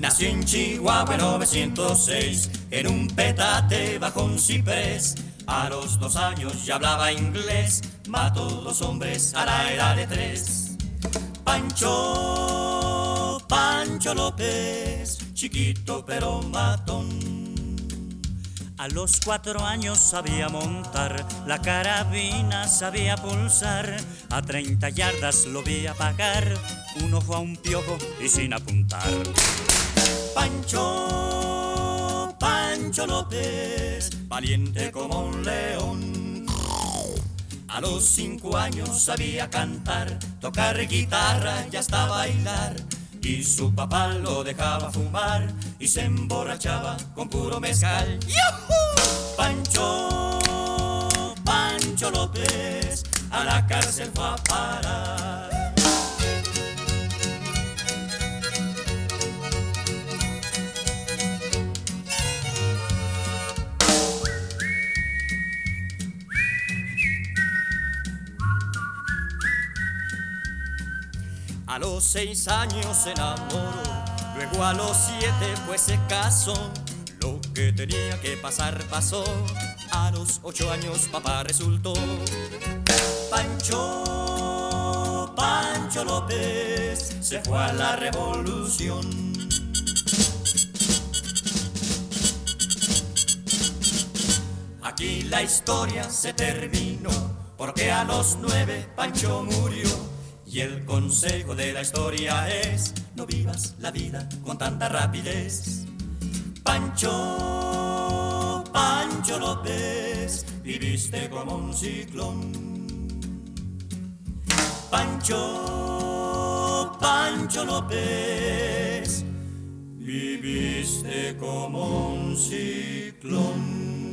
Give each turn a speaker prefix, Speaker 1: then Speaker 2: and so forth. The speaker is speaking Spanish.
Speaker 1: Nació en Chihuahua en 906, en un petate bajo un ciprés. A los 2 años ya hablaba inglés, mató 2 hombres a la edad de 3. Pancho López, chiquito pero matón. A los 4 años sabía montar, la carabina sabía pulsar. A 30 yardas lo vi apagar, un ojo a un piojo y sin apuntar. Pancho López, valiente como un león. A los 5 años sabía cantar, tocar guitarra y hasta bailar. Y su papá lo dejaba fumar y se emborrachaba con puro mezcal. ¡Yujú! Pancho López a la cárcel fue a parar. A los 6 años se enamoró, luego a los 7 pues se casó. Lo que tenía que pasar pasó, a los 8 años papá resultó. Pancho López se fue a la revolución. Aquí la historia se terminó, porque a los 9 Pancho murió. Y el consejo de la historia es: no vivas la vida con tanta rapidez. Pancho López, viviste como un ciclón. Pancho López, viviste como un ciclón.